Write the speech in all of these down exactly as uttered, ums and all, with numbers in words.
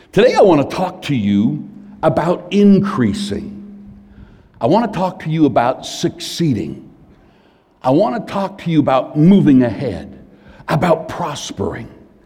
Today I want to talk to you about increasing. I want to talk to you about succeeding. I want to talk to you about moving ahead, about prospering.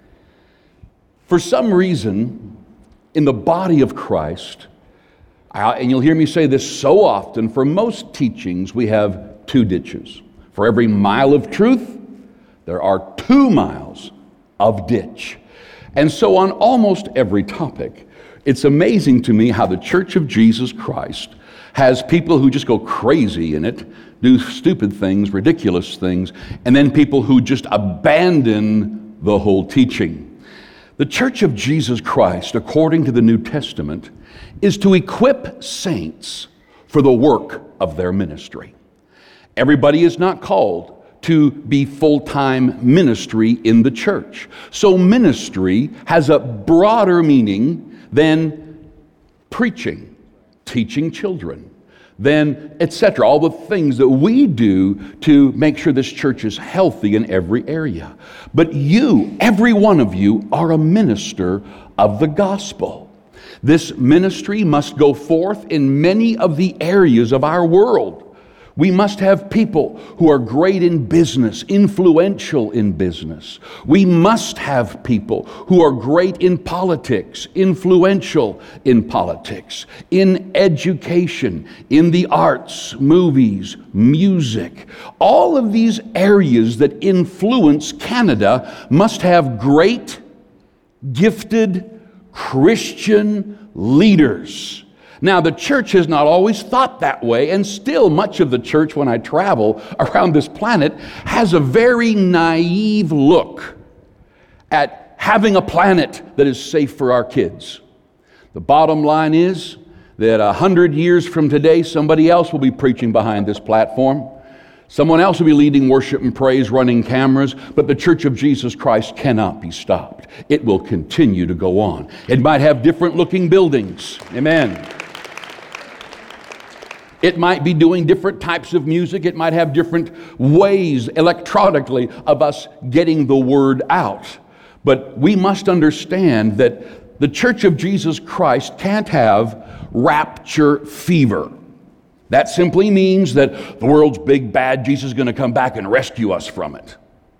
For some reason, in the body of Christ, I, and you'll hear me say this so often, for most teachings we have two ditches. For every mile of truth, there are two miles of ditch. And so on almost every topic, it's amazing to me how the Church of Jesus Christ has people who just go crazy in it, do stupid things, ridiculous things, and then people who just abandon the whole teaching. The Church of Jesus Christ, according to the New Testament, is to equip saints for the work of their ministry. Everybody is not called to be full-time ministry in the church. So ministry has a broader meaning than preaching, teaching children, then et cetera. All the things that we do to make sure this church is healthy in every area. But you, every one of you, are a minister of the gospel. This ministry must go forth in many of the areas of our world. We must have people who are great in business, influential in business. We must have people who are great in politics, influential in politics, in education, in the arts, movies, music. All of these areas that influence Canada must have great, gifted, Christian leaders. Now, the church has not always thought that way, and still much of the church, when I travel around this planet, has a very naive look at having a planet that is safe for our kids. The bottom line is that a hundred years from today, somebody else will be preaching behind this platform. Someone else will be leading worship and praise, running cameras, but the Church of Jesus Christ cannot be stopped. It will continue to go on. It might have different looking buildings. Amen. It might be doing different types of music. It might have different ways electronically of us getting the word out. But we must understand that the Church of Jesus Christ can't have rapture fever. That simply means that the world's big bad Jesus is going to come back and rescue us from it.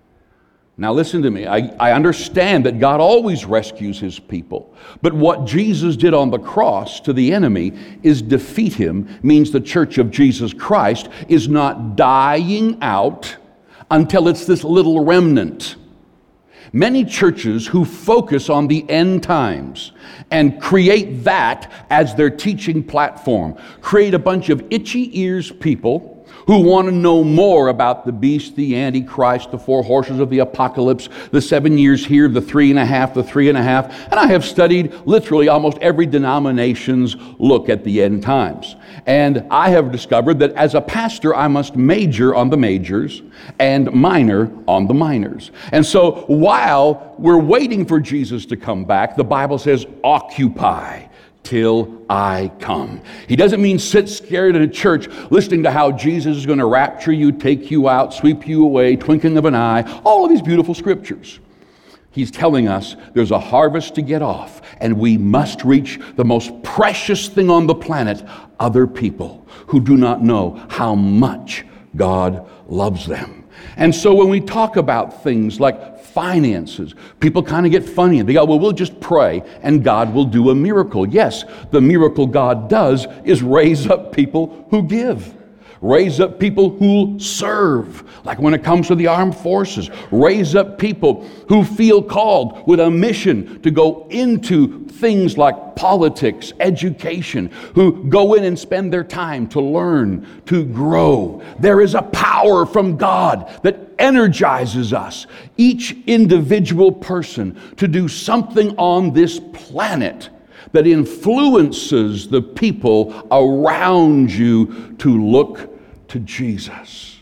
Now listen to me. I, I understand that God always rescues His people. But what Jesus did on the cross to the enemy is defeat him, means the Church of Jesus Christ is not dying out until it's this little remnant. Many churches who focus on the end times and create that as their teaching platform create a bunch of itchy ears people who want to know more about the beast, the Antichrist, the four horses of the apocalypse, the seven years here, the three and a half, the three and a half. And I have studied literally almost every denomination's look at the end times. And I have discovered that as a pastor, I must major on the majors and minor on the minors. And so while we're waiting for Jesus to come back, the Bible says, occupy till I come. He doesn't mean sit scared in a church listening to how Jesus is going to rapture you, take you out, sweep you away, twinkling of an eye, all of these beautiful scriptures. He's telling us there's a harvest to get off, and we must reach the most precious thing on the planet, other people who do not know how much God loves them. And so when we talk about things like finances, people kind of get funny and they go, well, we'll just pray and God will do a miracle. Yes, the miracle God does is raise up people who give. Raise up people who serve, like when it comes to the armed forces. Raise up people who feel called with a mission to go into things like politics, education, who go in and spend their time to learn, to grow. There is a power from God that energizes us, each individual person, to do something on this planet that influences the people around you to look to Jesus.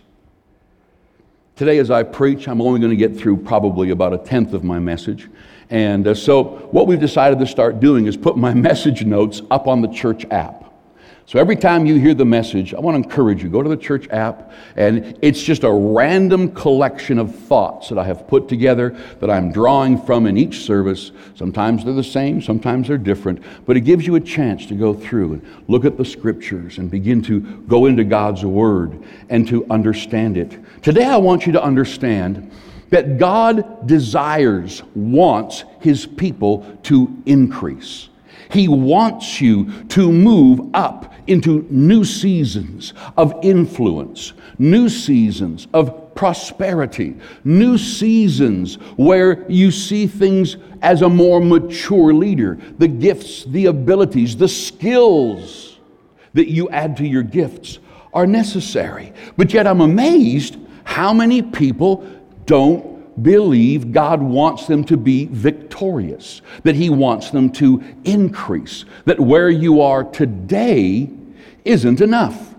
Today as I preach, I'm only going to get through probably about a tenth of my message. And uh, so what we've decided to start doing is put my message notes up on the church app. So every time you hear the message, I want to encourage you, go to the church app, and it's just a random collection of thoughts that I have put together that I'm drawing from in each service. Sometimes they're the same, sometimes they're different, but it gives you a chance to go through and look at the scriptures and begin to go into God's word and to understand it. Today I want you to understand that God desires, wants His people to increase. He wants you to move up into new seasons of influence, new seasons of prosperity, new seasons where you see things as a more mature leader. The gifts, the abilities, the skills that you add to your gifts are necessary. But yet I'm amazed how many people don't believe God wants them to be victorious, that He wants them to increase, that where you are today isn't enough.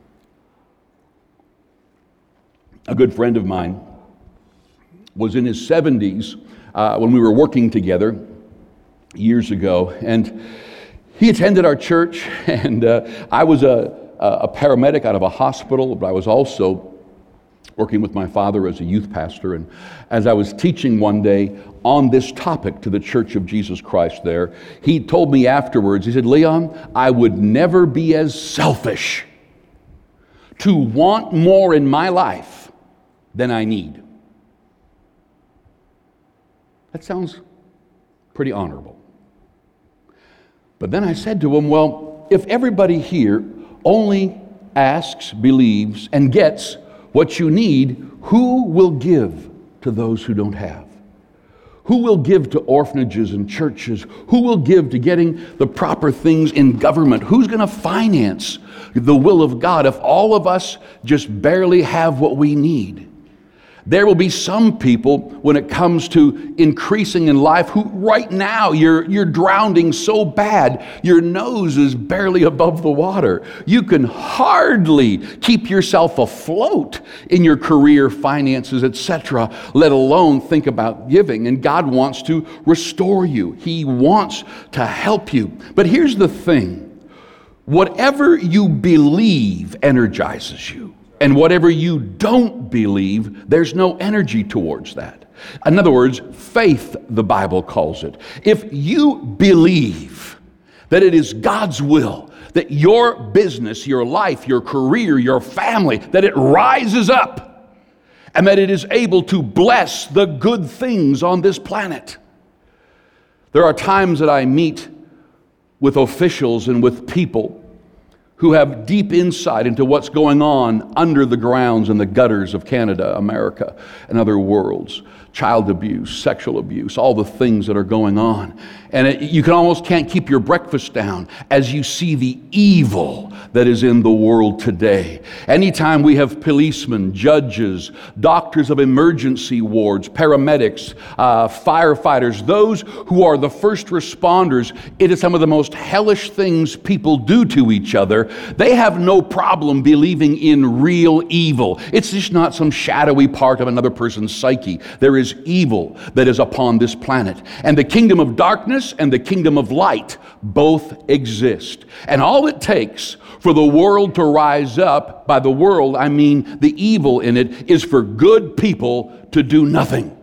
A good friend of mine was in his seventies uh, when we were working together years ago, and he attended our church, and uh, I was a, a paramedic out of a hospital, but I was also working with my father as a youth pastor. And as I was teaching one day on this topic to the Church of Jesus Christ there, he told me afterwards, he said, "Leon, I would never be as selfish to want more in my life than I need." That sounds pretty honorable. But then I said to him, well, if everybody here only asks, believes, and gets what you need, who will give to those who don't have? Who will give to orphanages and churches? Who will give to getting the proper things in government? Who's going to finance the will of God if all of us just barely have what we need? There will be some people when it comes to increasing in life who right now you're, you're drowning so bad, your nose is barely above the water. You can hardly keep yourself afloat in your career, finances, et cetera, let alone think about giving. And God wants to restore you. He wants to help you. But here's the thing. Whatever you believe energizes you. And whatever you don't believe, there's no energy towards that. In other words, faith, the Bible calls it. If you believe that it is God's will, that your business, your life, your career, your family, that it rises up, and that it is able to bless the good things on this planet. There are times that I meet with officials and with people who have deep insight into what's going on under the grounds and the gutters of Canada, America, and other worlds. Child abuse, sexual abuse, all the things that are going on. And it, you can almost can't keep your breakfast down as you see the evil that is in the world today. Anytime we have policemen, judges, doctors of emergency wards, paramedics, uh, firefighters, those who are the first responders, it is some of the most hellish things people do to each other. They have no problem believing in real evil. It's just not some shadowy part of another person's psyche. There is evil that is upon this planet. And the kingdom of darkness and the kingdom of light both exist. And all it takes for the world to rise up, by the world I mean the evil in it, is for good people to do nothing.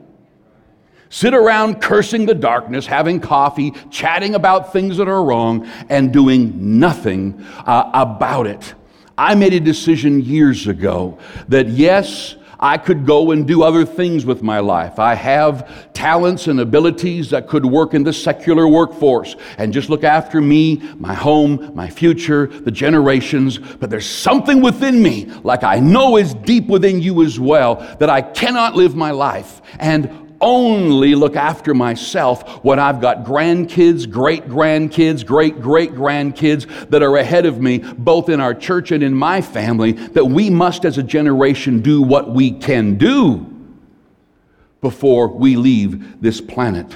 Sit around cursing the darkness, having coffee, chatting about things that are wrong, and doing nothing uh, about it. I made a decision years ago that yes, I could go and do other things with my life. I have talents and abilities that could work in the secular workforce and just look after me, my home, my future, the generations. But there's something within me, like I know is deep within you as well, that I cannot live my life and only look after myself when I've got grandkids, great-grandkids, great-great-grandkids that are ahead of me, both in our church and in my family, that we must as a generation do what we can do before we leave this planet.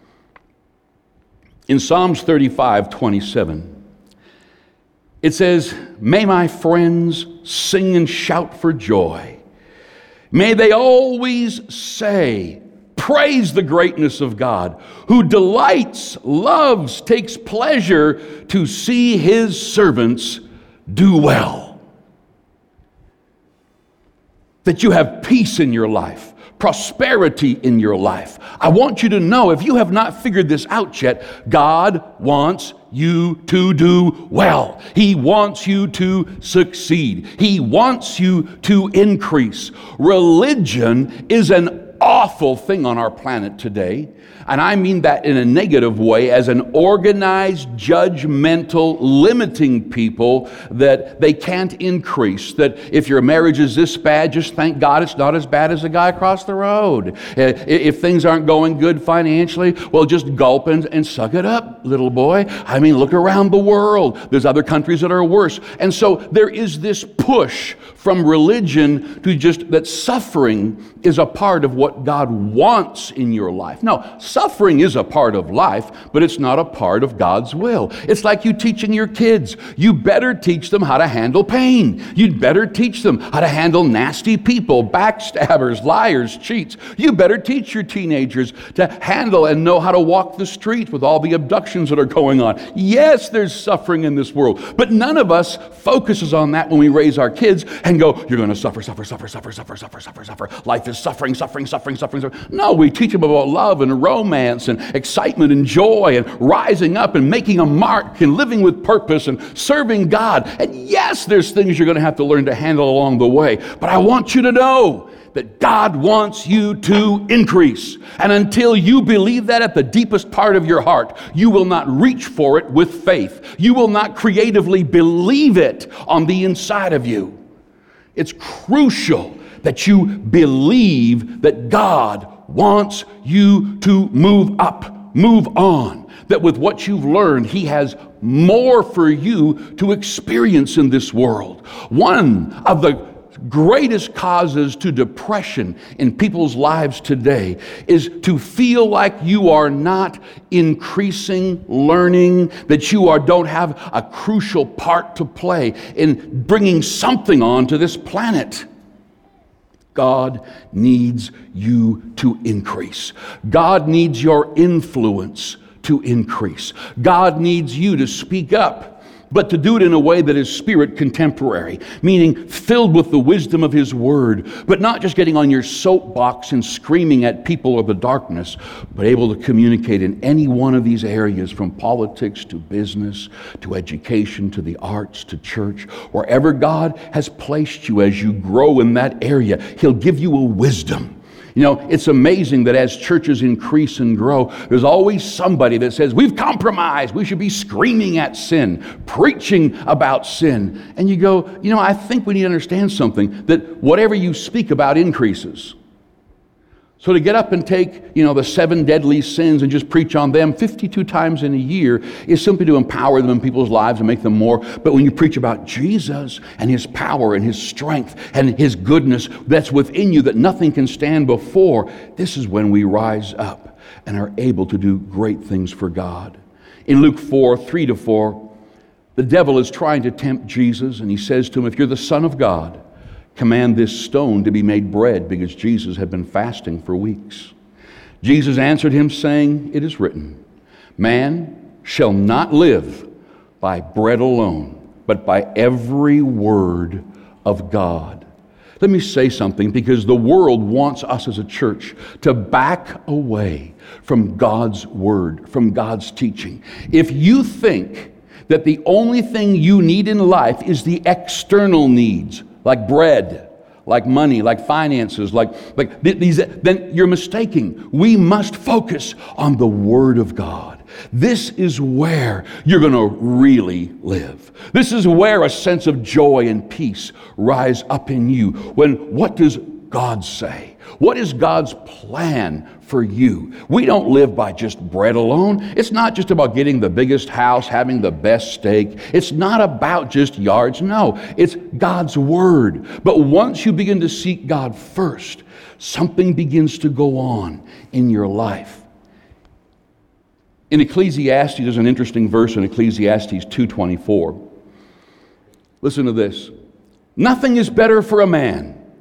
In Psalms thirty-five twenty-seven, it says, "May my friends sing and shout for joy. May they always say, praise the greatness of God, who delights, loves, takes pleasure to see His servants do well. That you have peace in your life, prosperity in your life. I want you to know, if you have not figured this out yet, God wants you to do well. He wants you to succeed. He wants you to increase. Religion is an awful thing on our planet today. And I mean that in a negative way, as an organized, judgmental, limiting people that they can't increase. That if your marriage is this bad, just thank God it's not as bad as the guy across the road. If things aren't going good financially, well, just gulp and, and suck it up, little boy. I mean, look around the world. There's other countries that are worse. And so there is this push from religion to just that suffering is a part of what God wants in your life. No, suffering is a part of life, but it's not a part of God's will. It's like you teaching your kids. You better teach them how to handle pain. You'd better teach them how to handle nasty people, backstabbers, liars, cheats. You better teach your teenagers to handle and know how to walk the street with all the abductions that are going on. Yes, there's suffering in this world, but none of us focuses on that when we raise our kids and go, you're going to suffer, suffer, suffer, suffer, suffer, suffer, suffer, suffer. Life is suffering, suffering, suffering, suffering, suffering. No, we teach them about love and romance and excitement and joy and rising up and making a mark and living with purpose and serving God. And yes, there's things you're going to have to learn to handle along the way. But I want you to know that God wants you to increase. And until you believe that at the deepest part of your heart, you will not reach for it with faith. You will not creatively believe it on the inside of you. It's crucial that you believe that God wants you to move up, move on. That with what you've learned, He has more for you to experience in this world. One of the greatest causes to depression in people's lives today is to feel like you are not increasing, learning, that you are don't have a crucial part to play in bringing something onto this planet. God needs you to increase. God needs your influence to increase. God needs you to speak up, but to do it in a way that is spirit contemporary, meaning filled with the wisdom of His Word, but not just getting on your soapbox and screaming at people of the darkness, but able to communicate in any one of these areas, from politics to business, to education, to the arts, to church. Wherever God has placed you as you grow in that area, He'll give you a wisdom. You know, it's amazing that as churches increase and grow, there's always somebody that says, we've compromised. We should be screaming at sin, preaching about sin. And you go, you know, I think we need to understand something, that whatever you speak about increases. So to get up and take, you know, the seven deadly sins and just preach on them fifty-two times in a year is simply to empower them in people's lives and make them more. But when you preach about Jesus and His power and His strength and His goodness that's within you that nothing can stand before, this is when we rise up and are able to do great things for God. In Luke four, three to four, the devil is trying to tempt Jesus, and he says to him, if you're the Son of God, command this stone to be made bread, because Jesus had been fasting for weeks. Jesus answered him, saying, it is written, man shall not live by bread alone, but by every word of God. Let me say something, because the world wants us as a church to back away from God's word, from God's teaching. If you think that the only thing you need in life is the external needs, like bread, like money, like finances, like, like these, then you're mistaking. We must focus on the Word of God. This is where you're going to really live. This is where a sense of joy and peace rise up in you. When, what does God say? What is God's plan for you? We don't live by just bread alone. It's not just about getting the biggest house, having the best steak. It's not about just yards. No, it's God's Word. But once you begin to seek God first, something begins to go on in your life. In Ecclesiastes, there's an interesting verse in Ecclesiastes two twenty-four. Listen to this. Nothing is better for a man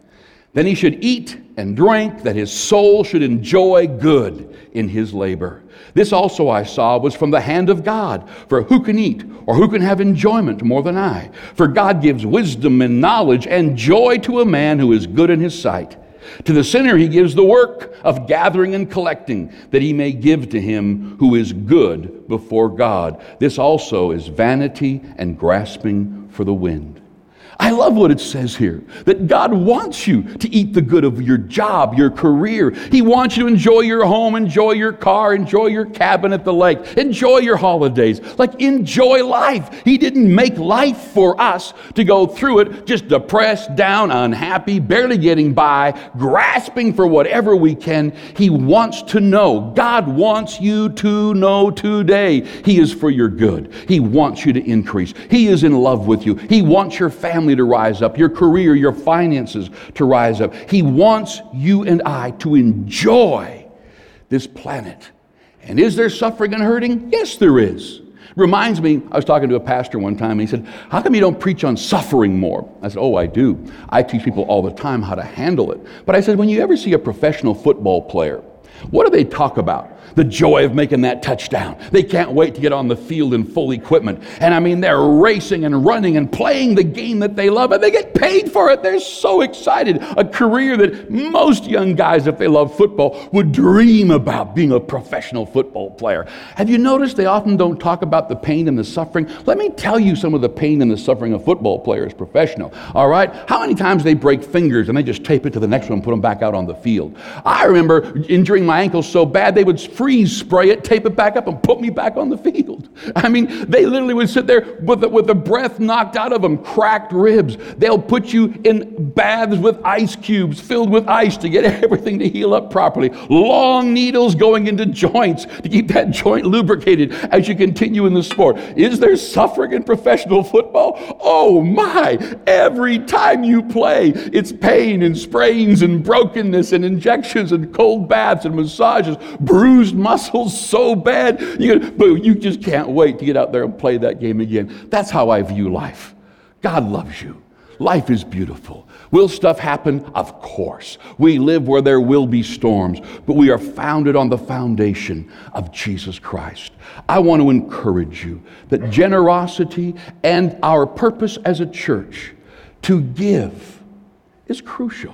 Then he should eat and drink, that his soul should enjoy good in his labor. This also I saw was from the hand of God. For who can eat, or who can have enjoyment more than I? For God gives wisdom and knowledge and joy to a man who is good in his sight. To the sinner he gives the work of gathering and collecting, that he may give to him who is good before God. This also is vanity and grasping for the wind. I love what it says here, that God wants you to eat the good of your job, your career. He wants you to enjoy your home, enjoy your car, enjoy your cabin at the lake, enjoy your holidays. Like, enjoy life. He didn't make life for us to go through it just depressed, down, unhappy, barely getting by, grasping for whatever we can. He wants to know. God wants you to know today He is for your good. He wants you to increase. He is in love with you. He wants your family to rise up, your career, your finances to rise up. He wants you and I to enjoy this planet. And is there suffering and hurting? Yes, there is. Reminds me, I was talking to a pastor one time, and he said, how come you don't preach on suffering more? I said, oh, I do. I teach people all the time how to handle it. But I said, when you ever see a professional football player, what do they talk about? The joy of making that touchdown. They can't wait to get on the field in full equipment. And I mean, they're racing and running and playing the game that they love, and they get paid for it. They're so excited. A career that most young guys, if they love football, would dream about, being a professional football player. Have you noticed they often don't talk about the pain and the suffering? Let me tell you some of the pain and the suffering of football players professional. All right? How many times they break fingers and they just tape it to the next one and put them back out on the field? I remember injuring my ankle so bad they would freeze spray it, tape it back up, and put me back on the field. I mean, they literally would sit there with the, with the breath knocked out of them, cracked ribs. They'll put you in baths with ice cubes filled with ice to get everything to heal up properly. Long needles going into joints to keep that joint lubricated as you continue in the sport. Is there suffering in professional football? Oh my! Every time you play, it's pain and sprains and brokenness and injections and cold baths and massages, bruised muscles so bad, you, but you just can't wait to get out there and play that game again. That's how I view life. God loves you. Life is beautiful. Will stuff happen? Of course. We live where there will be storms, but we are founded on the foundation of Jesus Christ. I want to encourage you that generosity and our purpose as a church to give is crucial.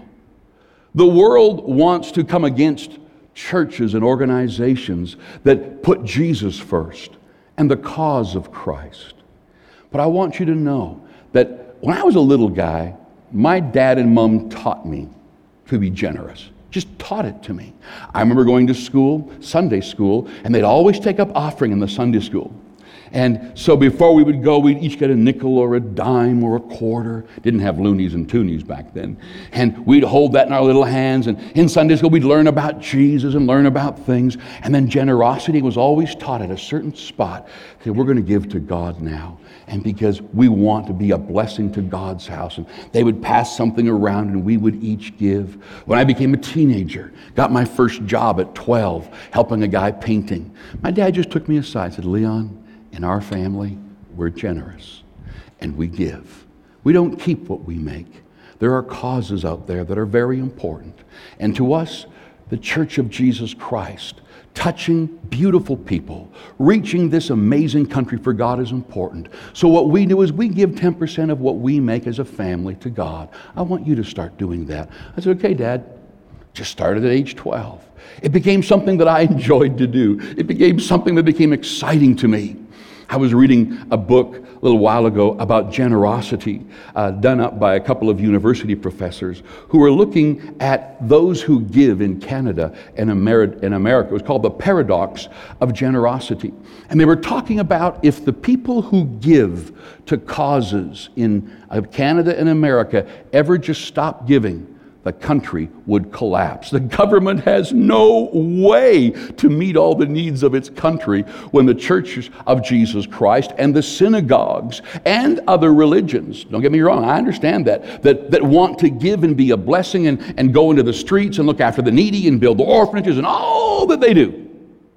The world wants to come against churches and organizations that put Jesus first and the cause of Christ. But I want you to know that when I was a little guy, my dad and mom taught me to be generous. Just taught it to me. I remember going to school, Sunday school, and they'd always take up offering in the Sunday school. And so before we would go, we'd each get a nickel or a dime or a quarter. Didn't have loonies and toonies back then. And we'd hold that in our little hands. And in Sunday school, we'd learn about Jesus and learn about things. And then generosity was always taught at a certain spot. So we're going to give to God now. And because we want to be a blessing to God's house. And they would pass something around and we would each give. When I became a teenager, got my first job at twelve, helping a guy painting, my dad just took me aside and said, Leon, in our family, we're generous and we give. We don't keep what we make. There are causes out there that are very important. And to us, the Church of Jesus Christ, touching beautiful people, reaching this amazing country for God is important. So what we do is we give ten percent of what we make as a family to God. I want you to start doing that. I said, okay, Dad. Just started at age twelve. It became something that I enjoyed to do. It became something that became exciting to me. I was reading a book a little while ago about generosity, uh, done up by a couple of university professors who were looking at those who give in Canada and Ameri- in America. It was called the paradox of generosity. And they were talking about if the people who give to causes in uh, Canada and America ever just stopped giving, the country would collapse. The government has no way to meet all the needs of its country when the churches of Jesus Christ and the synagogues and other religions, don't get me wrong, I understand that, that, that want to give and be a blessing and, and go into the streets and look after the needy and build orphanages and all that they do.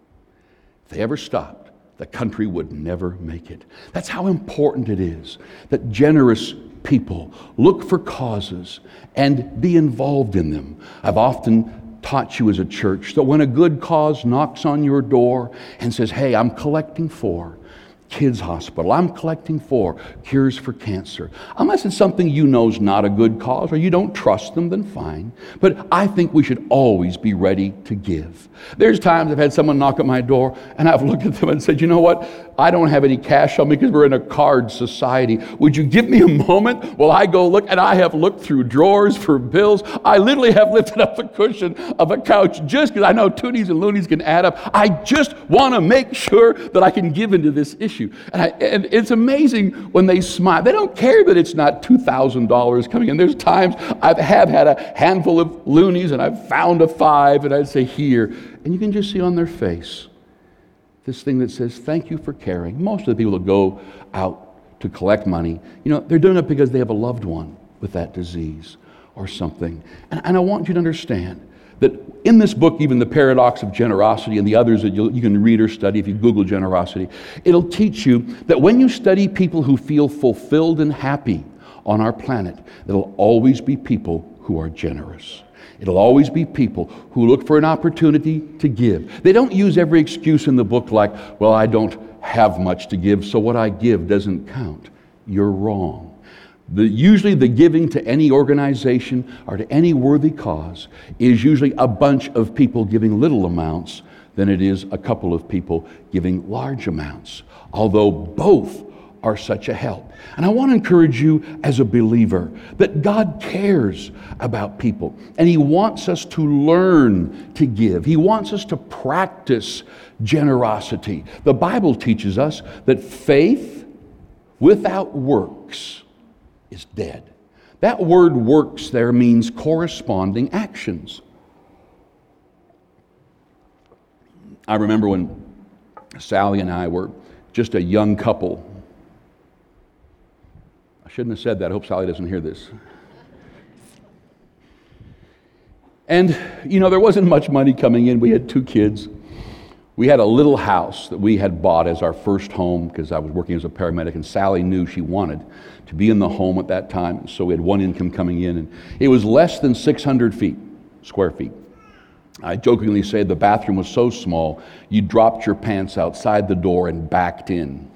If they ever stopped, the country would never make it. That's how important it is that generous people, look for causes, and be involved in them. I've often taught you as a church that when a good cause knocks on your door and says, hey, I'm collecting for Kids Hospital, I'm collecting for Cures for Cancer. Unless it's something you know is not a good cause or you don't trust them, then fine. But I think we should always be ready to give. There's times I've had someone knock at my door and I've looked at them and said, you know what? I don't have any cash on me because we're in a card society. Would you give me a moment while I go look? And I have looked through drawers for bills. I literally have lifted up the cushion of a couch just because I know toonies and loonies can add up. I just want to make sure that I can give into this issue. And, I, and it's amazing when they smile. They don't care that it's not two thousand dollars coming in. There's times I have had a handful of loonies and I've found a five and I'd say here. And you can just see on their face this thing that says, thank you for caring. Most of the people that go out to collect money, you know, they're doing it because they have a loved one with that disease or something. And, and I want you to understand that in this book, even The Paradox of Generosity and the others that you, you can read or study if you Google generosity, it'll teach you that when you study people who feel fulfilled and happy on our planet, there'll always be people who are generous. It'll always be people who look for an opportunity to give. They don't use every excuse in the book like, well, I don't have much to give, so what I give doesn't count. You're wrong. The, usually the giving to any organization or to any worthy cause is usually a bunch of people giving little amounts than it is a couple of people giving large amounts, although both are such a help. And I want to encourage you as a believer that God cares about people and He wants us to learn to give. He wants us to practice generosity. The Bible teaches us that faith without works is dead. That word works there means corresponding actions. I remember when Sally and I were just a young couple. I shouldn't have said that. I hope Sally doesn't hear this. And, you know, there wasn't much money coming in. We had two kids. We had a little house that we had bought as our first home because I was working as a paramedic, and Sally knew she wanted to be in the home at that time. So we had one income coming in, and it was less than six hundred feet, square feet. I jokingly say the bathroom was so small, you dropped your pants outside the door and backed in.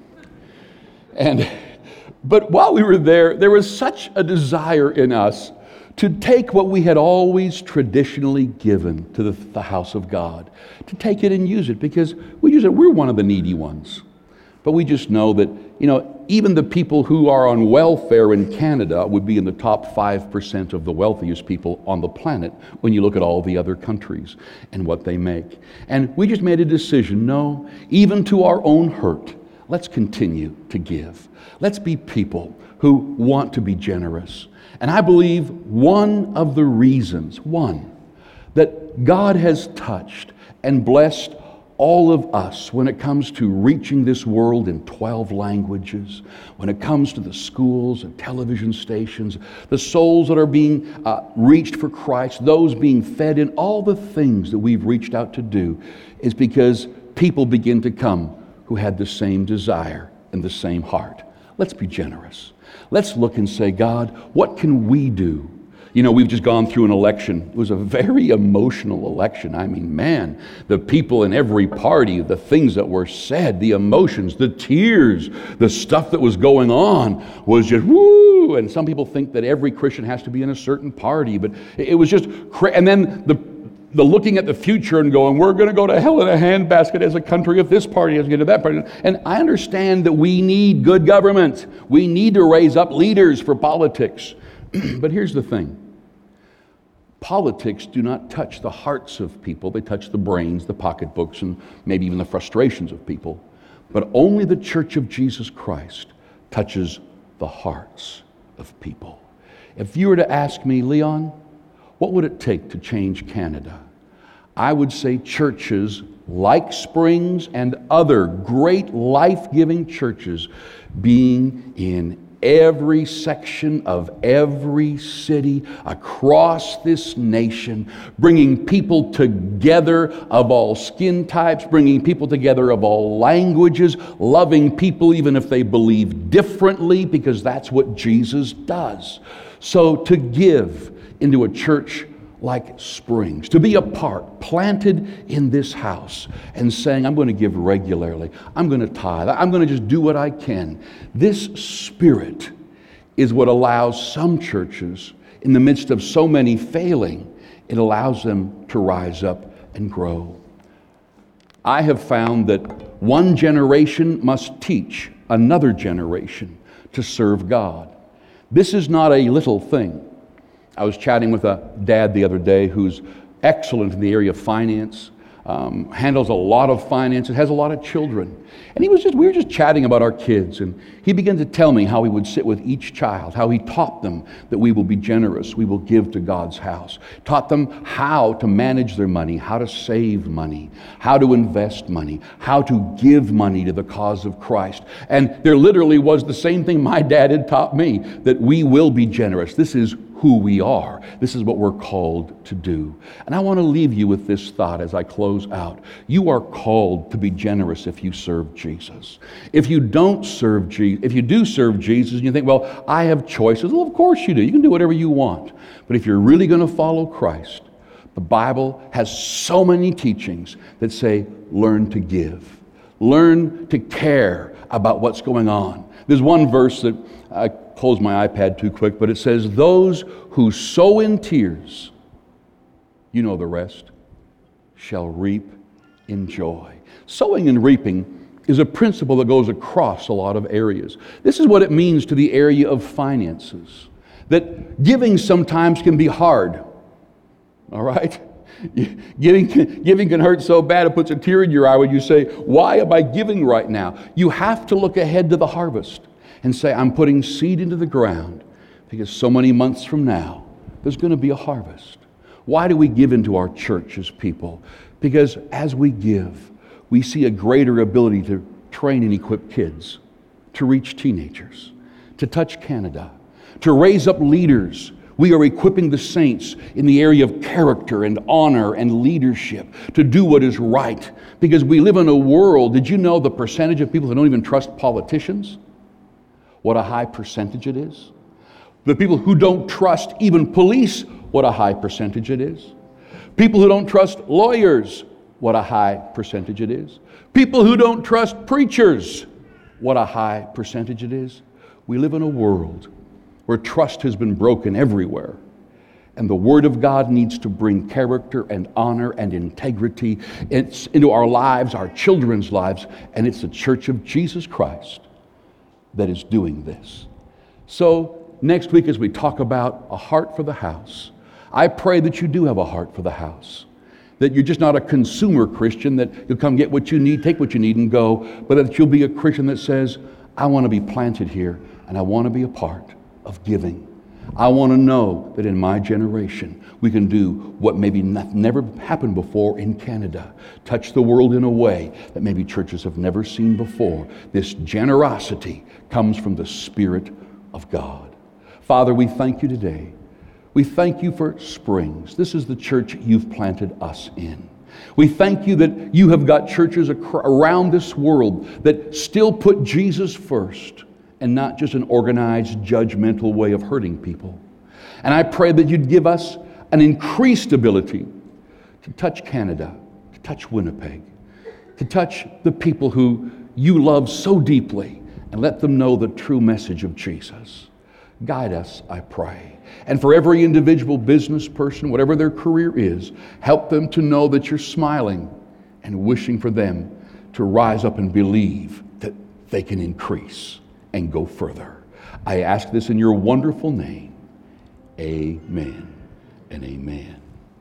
And But while we were there, there was such a desire in us to take what we had always traditionally given to the, the house of God, to take it and use it, because we use it, we're one of the needy ones. But we just know that, you know, even the people who are on welfare in Canada would be in the top five percent of the wealthiest people on the planet when you look at all the other countries and what they make. And we just made a decision, no, even to our own hurt, let's continue to give. Let's be people who want to be generous. And I believe one of the reasons, one, that God has touched and blessed all of us when it comes to reaching this world in twelve languages, when it comes to the schools and television stations, the souls that are being uh, reached for Christ, those being fed in, all the things that we've reached out to do, is because people begin to come who had the same desire and the same heart. Let's be generous. Let's look and say, God, what can we do? You know, we've just gone through an election. It was a very emotional election. I mean, man, the people in every party, the things that were said, the emotions, the tears, the stuff that was going on was just woo. And some people think that every Christian has to be in a certain party, but it was just cra- and then the the looking at the future and going, we're going to go to hell in a handbasket as a country if this party doesn't get to that party. And I understand that we need good government. We need to raise up leaders for politics. But here's the thing. Politics do not touch the hearts of people. They touch the brains, the pocketbooks, and maybe even the frustrations of people. But only the Church of Jesus Christ touches the hearts of people. If you were to ask me, Leon, what would it take to change Canada? I would say churches like Springs and other great life-giving churches being in every section of every city across this nation, bringing people together of all skin types, bringing people together of all languages, loving people even if they believe differently, because that's what Jesus does. So to give into a church like Springs, to be a part, planted in this house and saying, I'm going to give regularly, I'm going to tithe, I'm going to just do what I can. This spirit is what allows some churches, in the midst of so many failing, it allows them to rise up and grow. I have found that one generation must teach another generation to serve God. This is not a little thing. I was chatting with a dad the other day who's excellent in the area of finance, um, handles a lot of finances, has a lot of children. And he was just, we were just chatting about our kids, and he began to tell me how he would sit with each child, how he taught them that we will be generous, we will give to God's house, taught them how to manage their money, how to save money, how to invest money, how to give money to the cause of Christ. And there literally was the same thing my dad had taught me, that we will be generous. This is who we are. This is what we're called to do. And I want to leave you with this thought as I close out. You are called to be generous if you serve Jesus. If you don't serve Jesus, if you do serve Jesus and you think, well, I have choices, well, of course you do. You can do whatever you want. But if you're really going to follow Christ, the Bible has so many teachings that say, learn to give. Learn to care about what's going on. There's one verse that I closed my iPad too quick, but it says, those who sow in tears, you know the rest, shall reap in joy. Sowing and reaping is a principle that goes across a lot of areas. This is what it means to the area of finances, that giving sometimes can be hard, all right? Giving, giving can hurt so bad it puts a tear in your eye when you say, why am I giving right now? You have to look ahead to the harvest and say, I'm putting seed into the ground because so many months from now, there's going to be a harvest. Why do we give into our church as people? Because as we give, we see a greater ability to train and equip kids, to reach teenagers, to touch Canada, to raise up leaders. We are equipping the saints in the area of character and honor and leadership to do what is right. Because we live in a world, did you know the percentage of people who don't even trust politicians? What a high percentage it is. The people who don't trust even police, what a high percentage it is. People who don't trust lawyers, what a high percentage it is. People who don't trust preachers, what a high percentage it is. We live in a world where trust has been broken everywhere. And the Word of God needs to bring character and honor and integrity into our lives, our children's lives, and it's the Church of Jesus Christ that is doing this. So next week as we talk about a heart for the house, I pray that you do have a heart for the house. That you're just not a consumer Christian, that you'll come get what you need, take what you need and go, but that you'll be a Christian that says, I want to be planted here and I want to be a part of giving. I want to know that in my generation we can do what maybe not, never happened before in Canada. Touch the world in a way that maybe churches have never seen before. This generosity comes from the Spirit of God. Father, we thank you today. We thank you for Springs. This is the church you've planted us in. We thank you that you have got churches around this world that still put Jesus first, and not just an organized, judgmental way of hurting people. And I pray that you'd give us an increased ability to touch Canada, to touch Winnipeg, to touch the people who you love so deeply, and let them know the true message of Jesus. Guide us, I pray. And for every individual business person, whatever their career is, help them to know that you're smiling and wishing for them to rise up and believe that they can increase and go further. I ask this in your wonderful name. Amen and amen.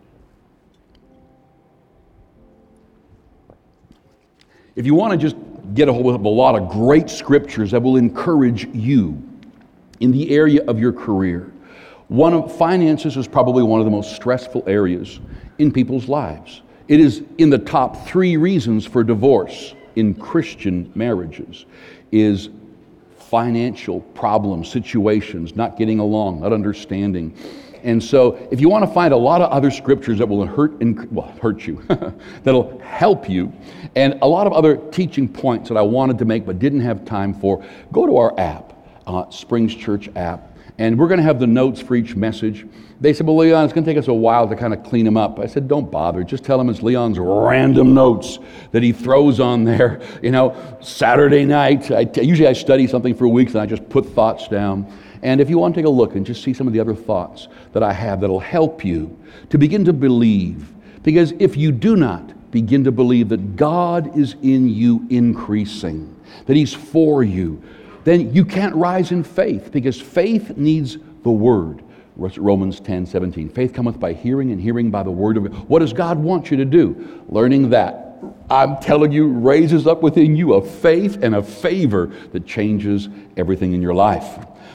If you want to just get a hold of a lot of great scriptures that will encourage you in the area of your career, one of finances is probably one of the most stressful areas in people's lives. It is in the top three reasons for divorce in Christian marriages is financial problems, situations, not getting along, not understanding. And so if you want to find a lot of other scriptures that will hurt, well, hurt you, that'll help you, and a lot of other teaching points that I wanted to make but didn't have time for, go to our app, uh, Springs Church app, and we're going to have the notes for each message. They said, well, Leon, it's going to take us a while to kind of clean them up. I said, don't bother. Just tell them it's Leon's random notes that he throws on there. You know, Saturday night, I t- usually I study something for weeks and I just put thoughts down. And if you want to take a look and just see some of the other thoughts that I have that'll help you to begin to believe. Because if you do not begin to believe that God is in you increasing, that He's for you, then you can't rise in faith, because faith needs the Word. Romans ten seventeen. Faith cometh by hearing, and hearing by the Word of God. What does God want you to do? Learning that, I'm telling you, raises up within you a faith and a favor that changes everything in your life.